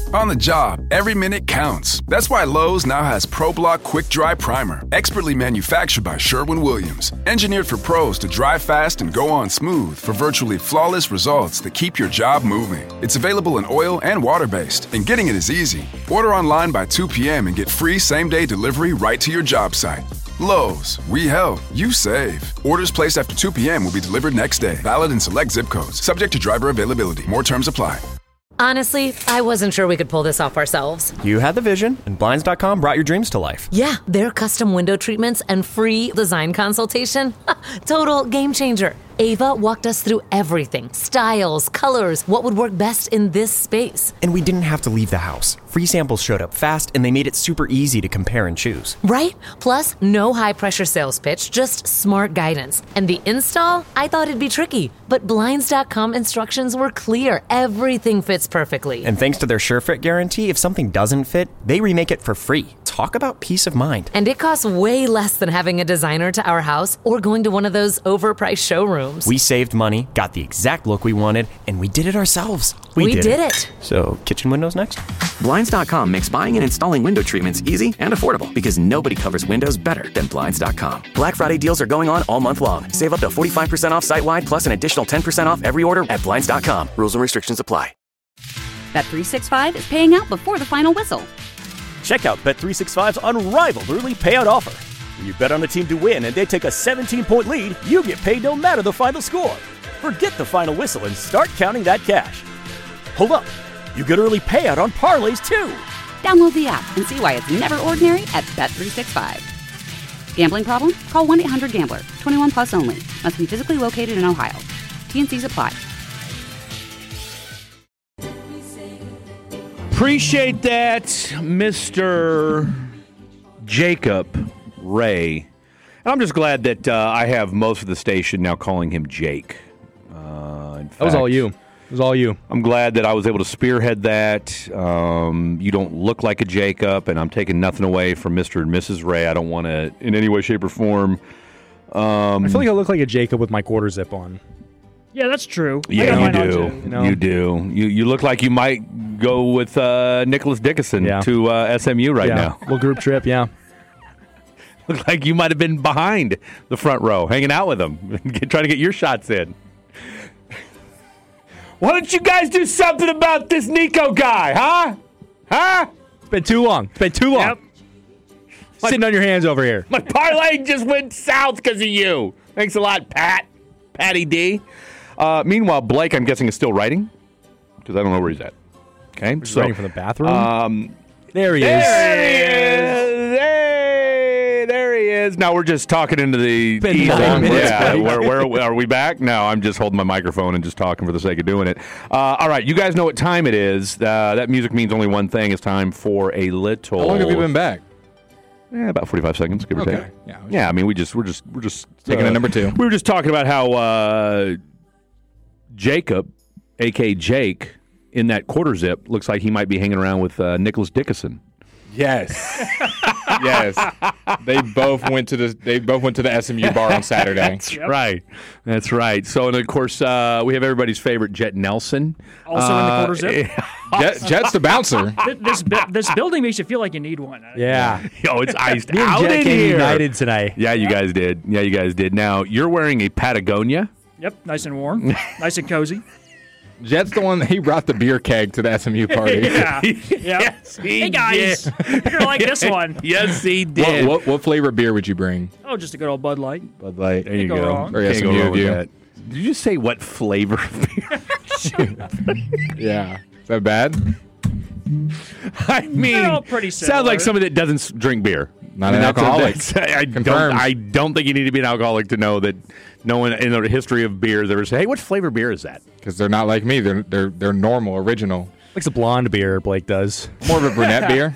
On the job, every minute counts. That's why Lowe's now has ProBlock Quick Dry Primer, expertly manufactured by Sherwin-Williams. Engineered for pros to dry fast and go on smooth for virtually flawless results that keep your job moving. It's available in oil and water-based, and getting it is easy. Order online by 2 p.m. and get free same-day delivery right to your job site. Lowe's, we help, you save. Orders placed after 2 p.m. will be delivered next day. Valid in select zip codes. Subject to driver availability. More terms apply. Honestly, I wasn't sure we could pull this off ourselves. You had the vision, and Blinds.com brought your dreams to life. Yeah, their custom window treatments and free design consultation. Total game changer. Ava walked us through everything. Styles, colors, what would work best in this space. And we didn't have to leave the house. Free samples showed up fast, and they made it super easy to compare and choose. Right? Plus, no high-pressure sales pitch, just smart guidance. And the install? I thought it'd be tricky, but Blinds.com instructions were clear. Everything fits perfectly. And thanks to their SureFit guarantee, if something doesn't fit, they remake it for free. Talk about peace of mind. And it costs way less than having a designer to our house or going to one of those overpriced showrooms. We saved money, got the exact look we wanted, and we did it ourselves. We did it. So, kitchen windows next? Blinds.com makes buying and installing window treatments easy and affordable because nobody covers windows better than Blinds.com. Black Friday deals are going on all month long. Save up to 45% off site-wide plus an additional 10% off every order at Blinds.com. Rules and restrictions apply. Bet365 is paying out before the final whistle. Check out Bet365's unrivaled early payout offer. When you bet on a team to win and they take a 17-point lead, you get paid no matter the final score. Forget the final whistle and start counting that cash. Hold up. You get early payout on parlays, too. Download the app and see why it's never ordinary at Bet365. Gambling problem? Call 1-800-GAMBLER. 21 plus only. Must be physically located in Ohio. T&Cs apply. Appreciate that, Mr. Jacob Ray. And I'm just glad that I have most of the station now calling him Jake. That was all you. It was all you. I'm glad that I was able to spearhead that. You don't look like a Jacob, and I'm taking nothing away from Mr. and Mrs. Ray. I don't want to, in any way, shape, or form. I feel like I look like a Jacob with my quarter zip on. Yeah, that's true. Yeah, you do. You do. You look like you might go with Nicholas Dickinson to SMU right now. Little group trip, yeah. Look like you might have been behind the front row, hanging out with them, trying to get your shots in. Why don't you guys do something about this Nico guy, huh? Huh? It's been too long. Yep. Sitting on your hands over here. My parlay just went south because of you. Thanks a lot, Patty D. Meanwhile, Blake, I'm guessing, is still writing because I don't know where he's at. Okay, so writing from the bathroom. There he is. There he is. Now we're just talking into the Been 9 minutes, where are we back? No, I'm just holding my microphone and just talking for the sake of doing it. All right, you guys know what time it is. That music means only one thing. It's time for a little. How long have you been back? About 45 seconds, give or take. Yeah. I mean, we're just taking a number two. We were just talking about how Jacob, a.k.a. Jake, in that quarter zip, looks like he might be hanging around with Nicholas Dickinson. Yes. Yes. They both went to the SMU bar on Saturday. That's right. So, and of course, we have everybody's favorite Jet Nelson. Also in the quarter zip. Jet's the bouncer. This building makes you feel like you need one. Yeah. Yo, it's iced Me and out Jet in came here. united tonight. Yeah, you guys did. Now, you're wearing a Patagonia. Yep, nice and warm, nice and cozy. Jet's the one that he brought the beer keg to the SMU party. Yeah. Yes, Hey guys, you're gonna like this one. Yes, he did. What flavor beer would you bring? Oh, just a good old Bud Light. Bud Light. There you Can't go go. wrong. Or Can't SMU go wrong with view. that. Did you say what flavor of beer? Yeah. Is that bad? I mean, They're all pretty similar. sounds like somebody that doesn't drink beer. Not an alcoholic. Confirmed. I don't think you need to be an alcoholic to know that no one in the history of beers ever say, "Hey, what flavor beer is that?" Because they're not like me. They're normal, original. Likes a blonde beer, Blake does. More of a brunette beer.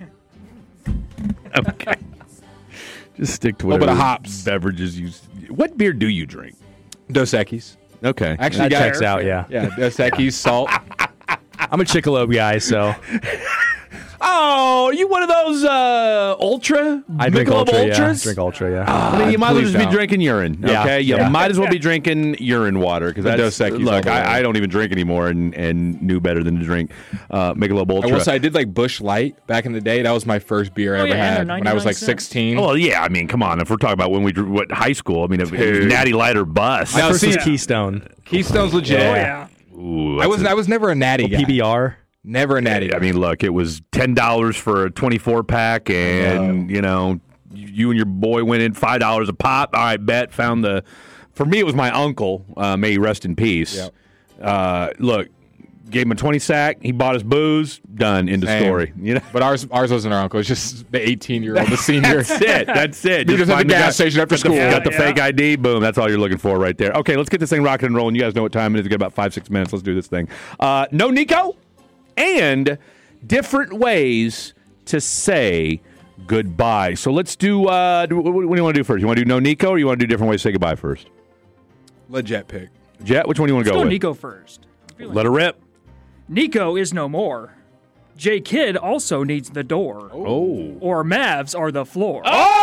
Okay. Just stick to Little whatever bit of hops. beverages you. What beer do you drink? Dos Equis. Okay. Actually, That checks out, yeah. Yeah, Dos Equis, salt. I'm a Chickalope guy, so. Oh, are you one of those Ultra? I drink Michelob Ultra, Ultras? yeah. Drink Ultra, yeah. I mean, you might as well please just be don't. drinking urine, Yeah, okay? You yeah. might as well be drinking urine water because Dos Equis look, all the way. I don't even drink anymore and knew better than to drink Michelob Ultra. I will say I did like Busch Light back in the day. That was my first beer I ever yeah, and had they're when I was like 99 cents. 16. Oh, well, yeah, I mean, come on. If we're talking about when we drew high school, I mean, if it was Natty Light or Bust. Now, First was see- Keystone. Keystone's legit. Oh, yeah. Ooh, I was never a natty guy. PBR. Never a natty. I mean, look, it was $10 for a 24 pack, and you know, you and your boy went in $5 a pop. All right, bet. Found the. For me, it was my uncle. May he rest in peace. Yep. Look, gave him a 20 sack. He bought his booze. Done. End of Same. story. You know. But ours wasn't our uncle. It was just the 18-year-old, the senior. That's it. You just at the find gas station after school. Got the Yeah. fake ID. Boom. That's all you're looking for right there. Okay, let's get this thing rocking and rolling. You guys know what time it is. We've got about 5-6 minutes. Let's do this thing. No Nico, and different ways to say goodbye. So let's do. What do you want to do first? You want to do no Nico, or you want to do different ways to say goodbye first? Legit pick. Jet, which one do you want to Let's go go with? Nico first. Let her rip. Nico is no more. J Kidd also needs the door. Oh. Or Mavs are the floor.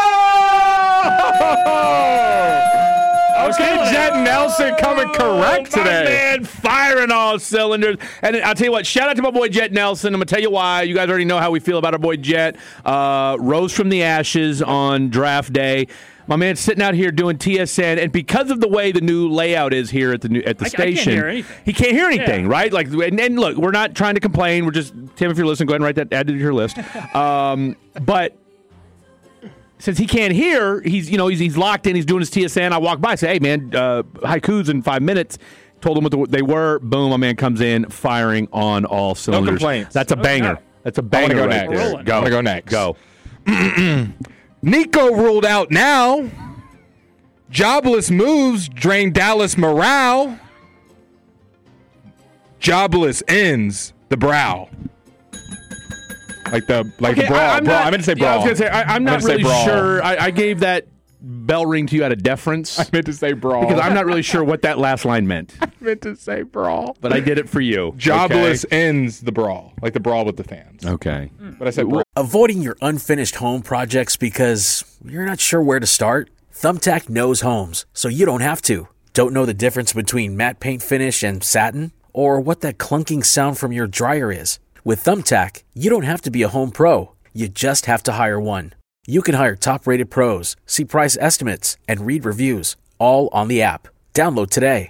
Okay, Jet Nelson coming correct My today. man firing all cylinders. And I'll tell you what, shout out to my boy Jet Nelson. I'm going to tell you why. You guys already know how we feel about our boy Jet. Rose from the ashes on draft day. My man's sitting out here doing TSN, and because of the way the new layout is here at the I station, can't hear anything. he can't hear anything, Yeah. right? Like, and look, we're not trying to complain. We're just, Tim, if you're listening, go ahead and write that, add it to your list. But since he can't hear, he's locked in. He's doing his TSN. I walk by, say, "Hey, man, haikus in 5 minutes." Told him what they were. Boom, my man comes in firing on all cylinders. complaints. That's a banger. That's a banger go right next. there. Rolling. Go. I'm gonna go next. Go. Nico ruled out now. Jobless moves drain Dallas morale. Jobless ends the brow. Like the brawl. I meant to say brawl. I was going to say, I'm not meant to say really brawl. sure. I gave that bell ring to you out of deference I meant to say brawl. because I'm not really sure what that last line meant. I meant to say brawl. But I did it for you. Jobless ends the brawl. Like the brawl with the fans. Okay. But I said brawl. Avoiding your unfinished home projects because you're not sure where to start? Thumbtack knows homes, so you don't have to. Don't know the difference between matte paint finish and satin? Or what that clunking sound from your dryer is? With Thumbtack, you don't have to be a home pro. You just have to hire one. You can hire top-rated pros, see price estimates, and read reviews, all on the app. Download today.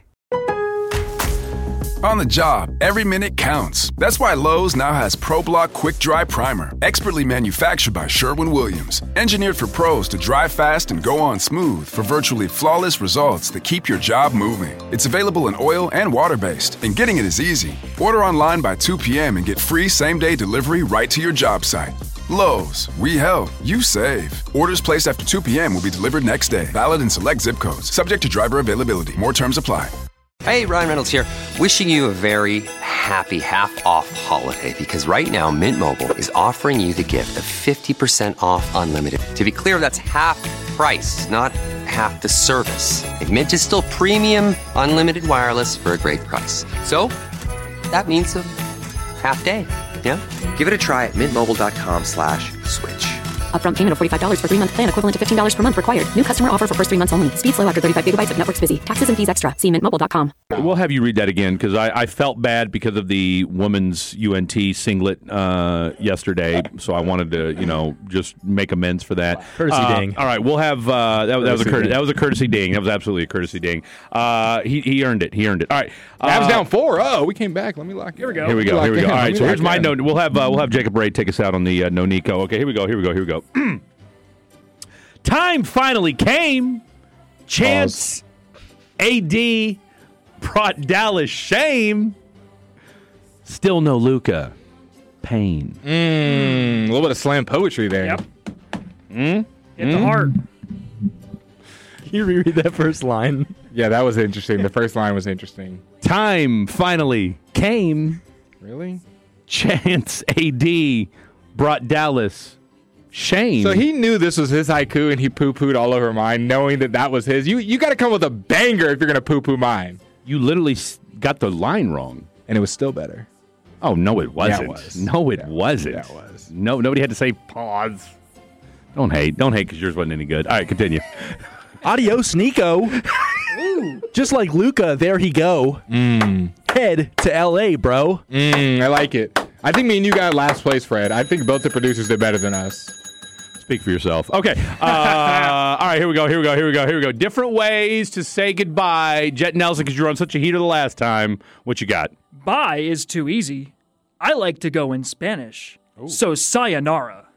On the job, every minute counts. That's why Lowe's now has ProBlock Quick Dry Primer, expertly manufactured by Sherwin-Williams. Engineered for pros to dry fast and go on smooth for virtually flawless results that keep your job moving. It's available in oil and water-based, and getting it is easy. Order online by 2 p.m. and get free same-day delivery right to your job site. Lowe's, we help, you save. Orders placed after 2 p.m. will be delivered next day. Valid in select zip codes. Subject to driver availability. More terms apply. Hey, Ryan Reynolds here. Wishing you a very happy half-off holiday because right now Mint Mobile is offering you the gift of 50% off unlimited. To be clear, that's half price, not half the service. And Mint is still premium unlimited wireless for a great price. So that means a half day. Yeah? Give it a try at mintmobile.com/switch. Upfront payment of $45 for 3-month plan equivalent to $15 per month required. New customer offer for first 3 months only. Speed slow after 35 gigabytes if network's busy. Taxes and fees extra. See mintmobile.com. We'll have you read that again because I felt bad because of the women's UNT singlet yesterday. So I wanted to, just make amends for that. Courtesy ding. All right, we'll have that was a courtesy ding. That was absolutely a courtesy ding. He earned it. He earned it. All right. Mavs down 4. Oh, we came back. Let me lock it. Here we go. Here we go. All right. So here's my note. note. We'll have Jacob Ray take us out on the no Nico. Okay. Here we go. Time finally came. Chance AD brought Dallas shame. Still no Luka. Pain. A little bit of slam poetry there. Yep. Hit the heart. Can you reread that first line? Yeah, that was interesting. The first line was interesting. Time finally came. Really? Chance AD brought Dallas shame. So he knew this was his haiku and he poo-pooed all over mine, knowing that was his. You got to come with a banger if you're going to poo-poo mine. You literally got the line wrong. And it was still better. Oh, no, it wasn't. Yeah, it was. No, it wasn't. Yeah, it was. No, nobody had to say pause. Don't hate because yours wasn't any good. All right, continue. Adios, Nico. Just like Luca, there he go. Head to L.A., bro. I like it. I think me and you got last place, Fred. I think both the producers did better than us. Speak for yourself. Okay. All right, here we go. Different ways to say goodbye. Jet Nelson, because you were on such a heater the last time. What you got? Bye is too easy. I like to go in Spanish. So sayonara.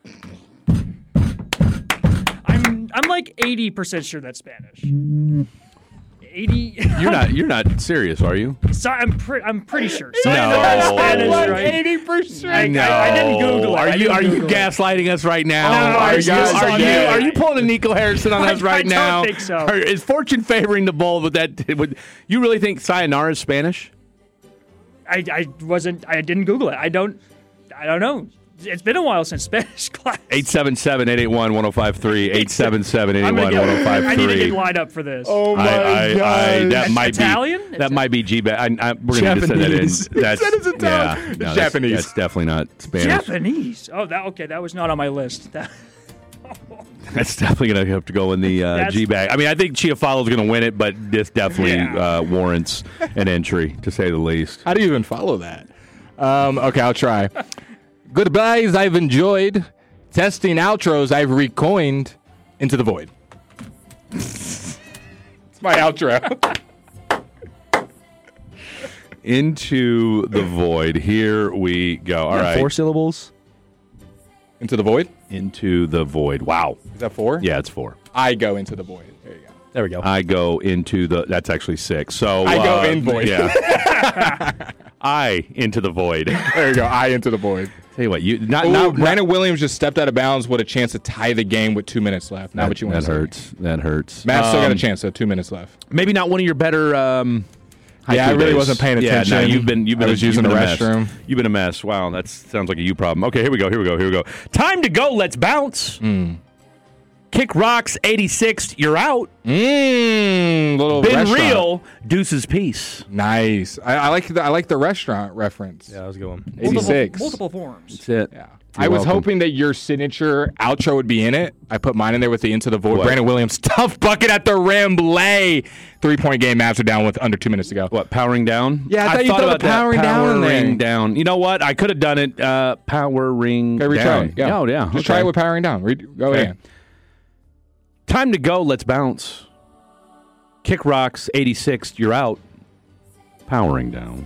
I'm like 80% sure that's Spanish. 80. You're not serious, are you? Sorry, I'm pretty sure. Sayonara is Spanish, right? 80%. No. I didn't Google it. Are you gaslighting us right now? No, are you pulling a Nico Harrison on us right now? I don't think so. Is fortune favoring the bull with that? You really think sayonara is Spanish? I didn't Google it. I don't know. It's been a while since Spanish class. 877-881-1053. 877-881-1053. I need to get lined up for this. Oh my God. That might Italian? be that might be G-Bag. We're going to send that in. That's Italian. no, Japanese. That's definitely not Spanish. Japanese. Oh, that was not on my list. That's definitely going to have to go in the G-Bag. I mean, I think Chiafalo's going to win it, but this definitely warrants an entry, to say the least. How do you even follow that? Okay, I'll try. Goodbyes I've enjoyed. Testing outros I've recoined into the void. It's my outro. Into the void. Here we go. All right. 4 syllables. Into the void? Into the void. Wow. Is that 4? Yeah, it's 4. I go into the void. There you go. There we go. I go into the... That's actually 6. So I go in void. Yeah. I into the void. There you go. I into the void. Tell you what, Brandon Williams just stepped out of bounds with a chance to tie the game with 2 minutes left. Not what you want to say. That hurts. Matt's still got a chance, so 2 minutes left. Maybe not one of your better... I really wasn't paying attention. Yeah, no, you've been I was using the restroom. You've been a mess. Wow, that sounds like a you problem. Okay, here we go. Time to go. Let's bounce. Kick Rocks 86. You're out. Little Been restaurant. real. Deuces Peace. Nice. I like the restaurant reference. Yeah, that was a good one. 86. Multiple forms. That's it. Yeah. I was hoping that your signature outro would be in it. I put mine in there with the Into the Void. What? Brandon Williams, tough bucket at the rim, lay. 3-point game. Mavs are down with under 2 minutes to go. What, powering down? Yeah, I thought you thought about powering that. down in there. Powering down. You know what? I could have done it. Powering Okay, down. retry. Yeah. Oh, yeah. Just try it with powering down. Go ahead. Time to go. Let's bounce. Kick Rocks 86. You're out. Powering down.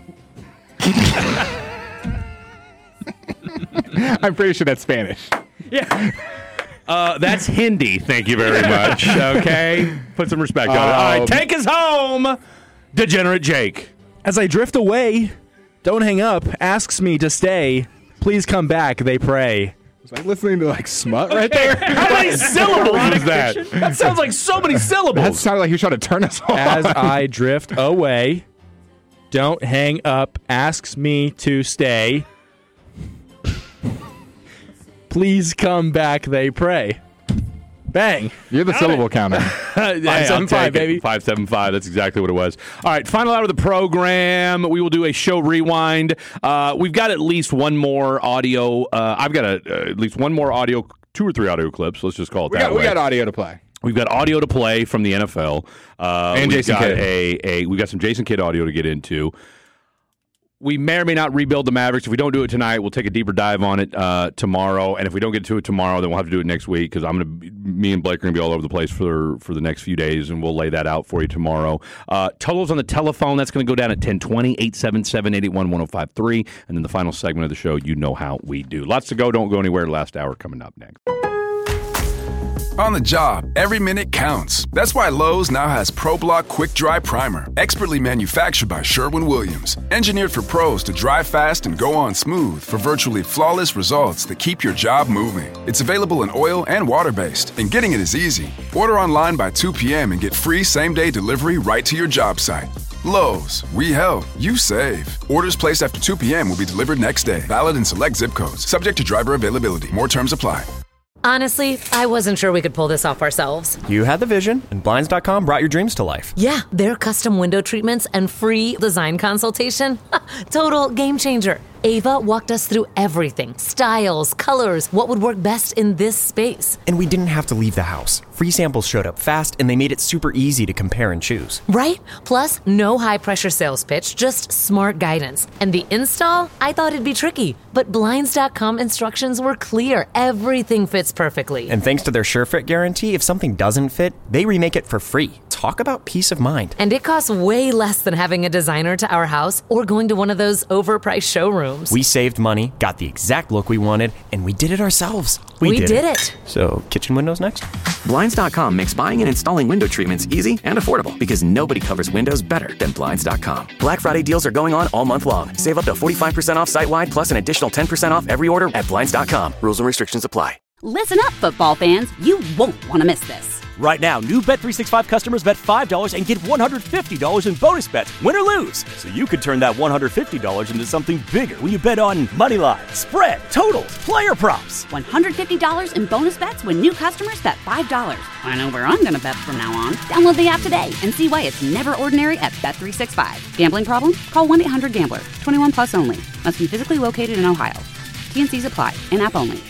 I'm pretty sure that's Spanish. Yeah. That's Hindi. Thank you very much. Okay? Put some respect on it. All right, take us home, Degenerate Jake. As I drift away, don't hang up, asks me to stay. Please come back, they pray. Was I listening to like smut right there? How many syllables is that? That sounds like so many syllables. That sounded like he was trying to turn us off. As I drift away, don't hang up, asks me to stay. Please come back, they pray. Bang. You're the syllable counter. 575, baby. 575. That's exactly what it was. All right, final hour of the program. We will do a show rewind. We've got at least one more audio. I've got at least one more audio, 2 or 3 audio clips. Let's just call it that way. We got audio to play. We've got audio to play from the NFL. And Jason Kidd. We've got some Jason Kidd audio to get into. We may or may not rebuild the Mavericks. If we don't do it tonight, we'll take a deeper dive on it tomorrow. And if we don't get to it tomorrow, then we'll have to do it next week because me and Blake are going to be all over the place for the next few days, and we'll lay that out for you tomorrow. Totals on the telephone, that's going to go down at 10:20, 877-881-1053. And then the final segment of the show, you know how we do. Lots to go. Don't go anywhere. Last hour coming up next. On the job, every minute counts. That's why Lowe's now has ProBlock Quick Dry Primer, expertly manufactured by Sherwin-Williams. Engineered for pros to dry fast and go on smooth for virtually flawless results that keep your job moving. It's available in oil and water-based, and getting it is easy. Order online by 2 p.m. and get free same-day delivery right to your job site. Lowe's, we help, you save. Orders placed after 2 p.m. will be delivered next day. Valid in select zip codes. Subject to driver availability. More terms apply. Honestly, I wasn't sure we could pull this off ourselves. You had the vision, and Blinds.com brought your dreams to life. Yeah, their custom window treatments and free design consultation. Total game changer. Ava walked us through everything: styles, colors, what would work best in this space. And we didn't have to leave the house. Free samples showed up fast, and they made it super easy to compare and choose. Right? Plus, no high-pressure sales pitch, just smart guidance. And the install? I thought it'd be tricky, but Blinds.com instructions were clear. Everything fits perfectly. And thanks to their SureFit guarantee, if something doesn't fit, they remake it for free. Talk about peace of mind. And it costs way less than having a designer to our house or going to one of those overpriced showrooms. We saved money, got the exact look we wanted, and we did it ourselves. We did it. So, kitchen windows next? Blinds.com makes buying and installing window treatments easy and affordable because nobody covers windows better than Blinds.com. Black Friday deals are going on all month long. Save up to 45% off site-wide plus an additional 10% off every order at Blinds.com. Rules and restrictions apply. Listen up, football fans. You won't want to miss this. Right now, new Bet365 customers bet $5 and get $150 in bonus bets, win or lose. So you could turn that $150 into something bigger when you bet on money line, spread, totals, player props. $150 in bonus bets when new customers bet $5. I know where I'm going to bet from now on. Download the app today and see why it's never ordinary at Bet365. Gambling problem? Call 1-800-GAMBLER. 21 plus only. Must be physically located in Ohio. T&Cs apply. In-app only.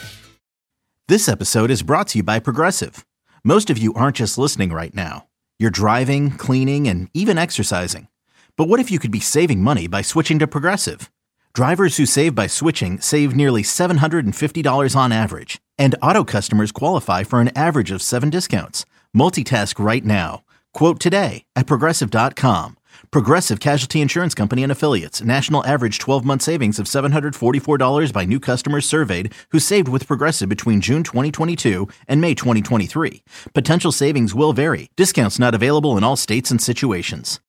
This episode is brought to you by Progressive. Most of you aren't just listening right now. You're driving, cleaning, and even exercising. But what if you could be saving money by switching to Progressive? Drivers who save by switching save nearly $750 on average. And auto customers qualify for an average of 7 discounts. Multitask right now. Quote today at Progressive.com. Progressive Casualty Insurance Company and Affiliates. National average 12-month savings of $744 by new customers surveyed who saved with Progressive between June 2022 and May 2023. Potential savings will vary. Discounts not available in all states and situations.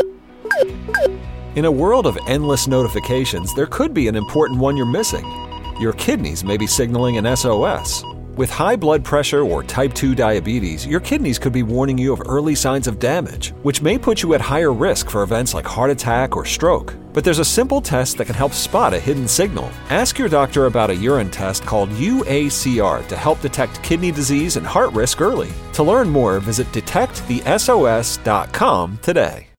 In a world of endless notifications, there could be an important one you're missing. Your kidneys may be signaling an SOS. With high blood pressure or type 2 diabetes, your kidneys could be warning you of early signs of damage, which may put you at higher risk for events like heart attack or stroke. But there's a simple test that can help spot a hidden signal. Ask your doctor about a urine test called UACR to help detect kidney disease and heart risk early. To learn more, visit detectthesos.com today.